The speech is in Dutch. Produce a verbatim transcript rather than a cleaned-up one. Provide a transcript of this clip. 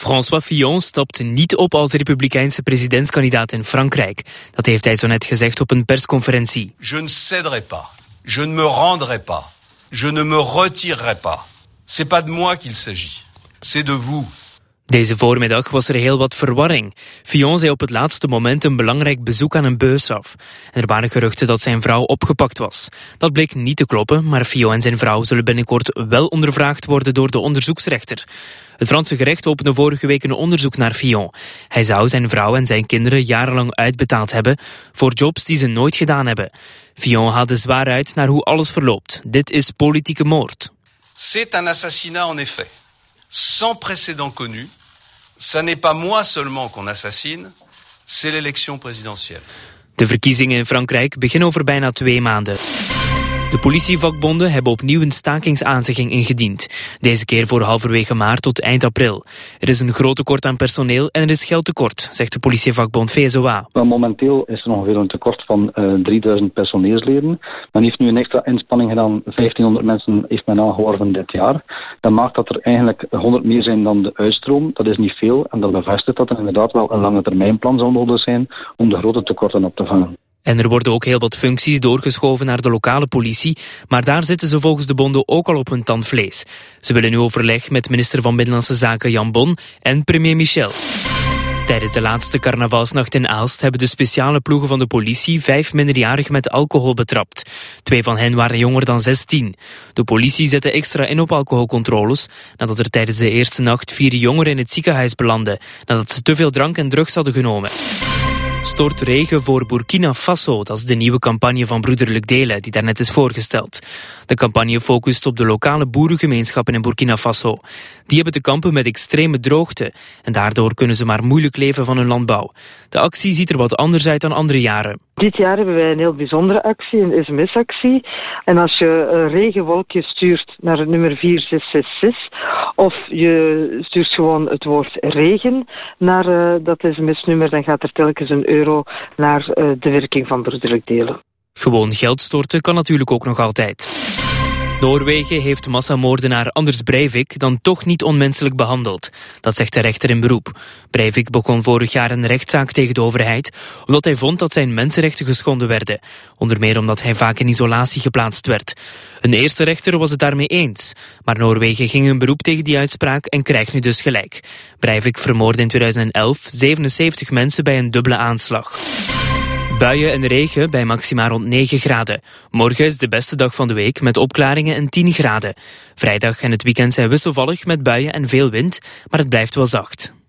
François Fillon stapt niet op als republikeinse presidentskandidaat in Frankrijk. Dat heeft hij zo net gezegd op een persconferentie. Je ne céderai pas. Je ne me rendrai pas. Je ne me retirerai pas. C'est pas de moi qu'il s'agit. C'est de vous. Deze voormiddag was er heel wat verwarring. Fillon zei op het laatste moment een belangrijk bezoek aan een bus af. En er waren geruchten dat zijn vrouw opgepakt was. Dat bleek niet te kloppen, maar Fillon en zijn vrouw zullen binnenkort wel ondervraagd worden door de onderzoeksrechter. Het Franse gerecht opende vorige week een onderzoek naar Fillon. Hij zou zijn vrouw en zijn kinderen jarenlang uitbetaald hebben voor jobs die ze nooit gedaan hebben. Fillon haalde zwaar uit naar hoe alles verloopt. Dit is politieke moord. C'est un assassinat en effet. Sans précédent connu. Ça n'est pas moi seulement qu'on assassine, c'est l'élection présidentielle. De verkiezingen in Frankrijk beginnen over bijna twee maanden. De politievakbonden hebben opnieuw een stakingsaanzegging ingediend. Deze keer voor halverwege maart tot eind april. Er is een groot tekort aan personeel en er is geldtekort, zegt de politievakbond V S O A. Wel, momenteel is er ongeveer een tekort van uh, drieduizend personeelsleden. Men heeft nu een extra inspanning gedaan. vijftienhonderd mensen heeft men aangeworven dit jaar. Dat maakt dat er eigenlijk honderd meer zijn dan de uitstroom. Dat is niet veel en dat bevestigt dat er inderdaad wel een lange termijnplan zal nodig zijn om de grote tekorten op te vangen. En er worden ook heel wat functies doorgeschoven naar de lokale politie, maar daar zitten ze volgens de bonden ook al op hun tandvlees. Ze willen nu overleg met minister van Binnenlandse Zaken Jan Bon en premier Michel. Tijdens de laatste carnavalsnacht in Aalst hebben de speciale ploegen van de politie vijf minderjarigen met alcohol betrapt. Twee van hen waren jonger dan zestien. De politie zette extra in op alcoholcontroles nadat er tijdens de eerste nacht vier jongeren in het ziekenhuis belanden nadat ze te veel drank en drugs hadden genomen. Stort regen voor Burkina Faso, dat is de nieuwe campagne van Broederlijk Delen die daarnet is voorgesteld. De campagne focust op de lokale boerengemeenschappen in Burkina Faso. Die hebben te kampen met extreme droogte en daardoor kunnen ze maar moeilijk leven van hun landbouw. De actie ziet er wat anders uit dan andere jaren. Dit jaar hebben wij een heel bijzondere actie, een S M S-actie. En als je een regenwolkje stuurt naar het nummer vier zes zes zes of je stuurt gewoon het woord regen naar uh, dat S M S-nummer, dan gaat er telkens een euro naar uh, de werking van Broederlijk Delen. Gewoon geld storten kan natuurlijk ook nog altijd. Noorwegen heeft massamoordenaar Anders Breivik dan toch niet onmenselijk behandeld. Dat zegt de rechter in beroep. Breivik begon vorig jaar een rechtszaak tegen de overheid omdat hij vond dat zijn mensenrechten geschonden werden. Onder meer omdat hij vaak in isolatie geplaatst werd. Een eerste rechter was het daarmee eens. Maar Noorwegen ging een beroep tegen die uitspraak en krijgt nu dus gelijk. Breivik vermoordde in tweeduizend elf zevenenzeventig mensen bij een dubbele aanslag. Buien en regen bij maxima rond negen graden. Morgen is de beste dag van de week met opklaringen en tien graden. Vrijdag en het weekend zijn wisselvallig met buien en veel wind, maar het blijft wel zacht.